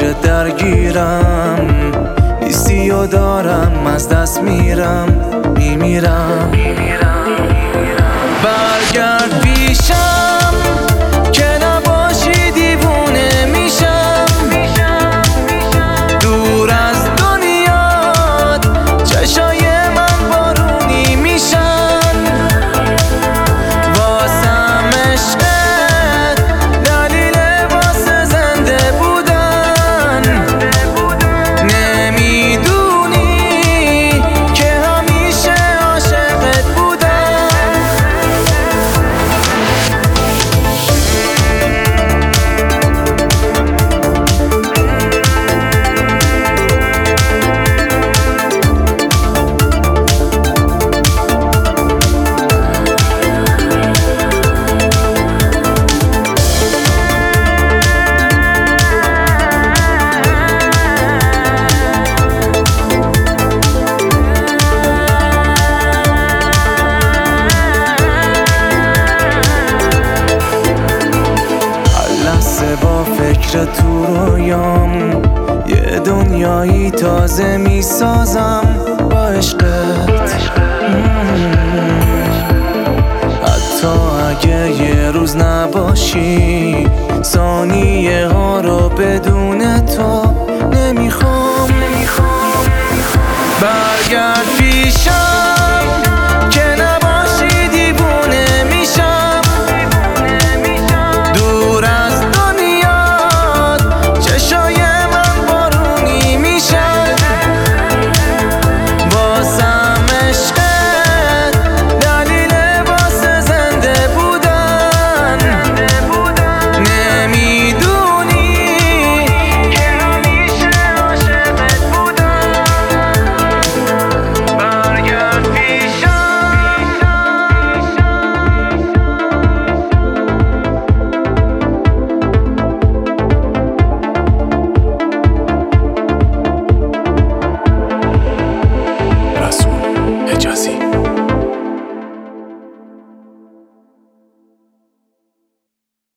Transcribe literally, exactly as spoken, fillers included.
فکر درگیرم، نیستی و دارم از دست میرم میمیرم. برگرد پیشم که نباشی دیوونه میشم، دور از دنیات چشای من بارونی میشن، واسم عشقت دلیل واسه زنده بودن. نمیدونی که همیشه عاشقت بودم. با فکر تو رویام یه دنیایی تازه میسازم با عشقت. حتی اگه یه روز نباشی، ثانیه ها رو بدون تو نمیخوام. برگرد